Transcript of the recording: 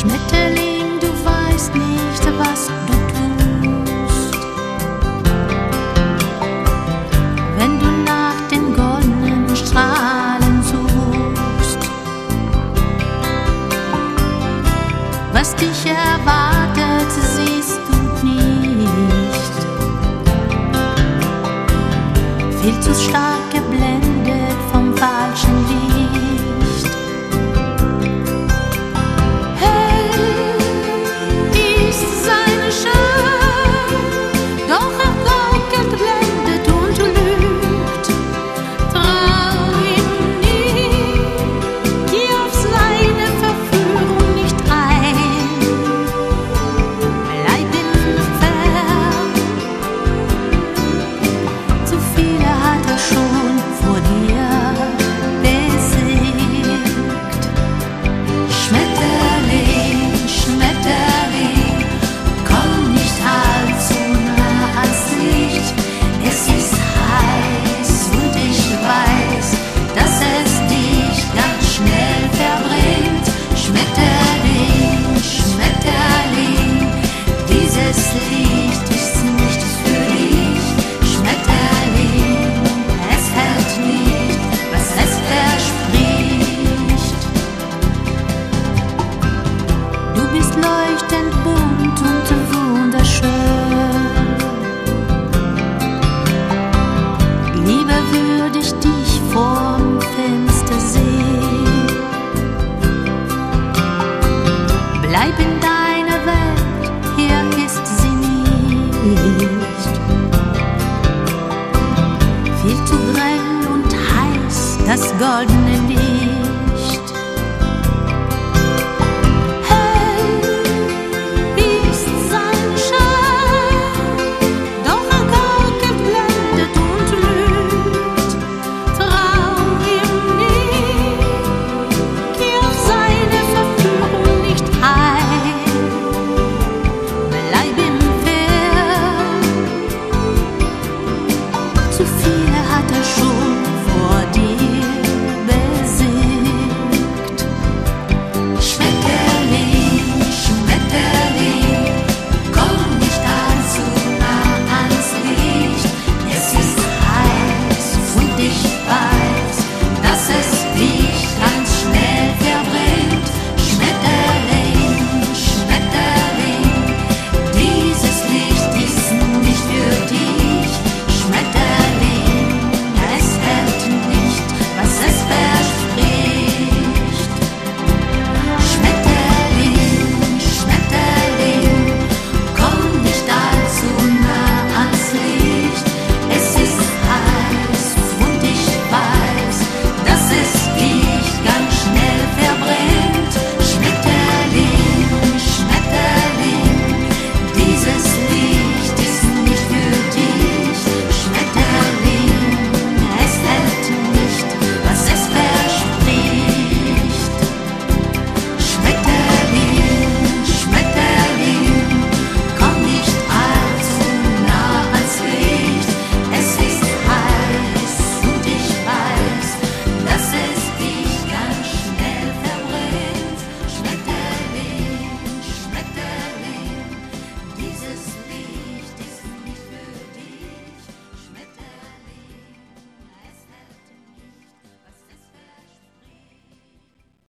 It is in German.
Schmetterling, du weißt nicht, was du tust, wenn du nach den goldenen Strahlen suchst. Was dich erwartet, siehst du nicht, viel zu stark geblendet vom falschen Licht. Hell ist seine Schau, doch er gaukelt, blendet und lügt. Trau ihm nie, geh auf seine Verführung nicht ein. Bleib ihm fern, zu viele hat er schon vor dir besiegt. Schmetterling, Schmetterling, komm nicht allzu nah ans Licht. Es ist heiß und ich weiß, dass es dich ganz schnell verbrennt. Schmetterling, Schmetterling, dieses Licht ist nicht für dich. Schmetterling, es hält nicht, was es verspricht. Du bist leuchtend bunt und wunderschön. Lieber würde ich dich vorm Fenster sehen. Bleib in deiner Welt, hier ist sie nicht. Viel zu grell und heiß, das goldene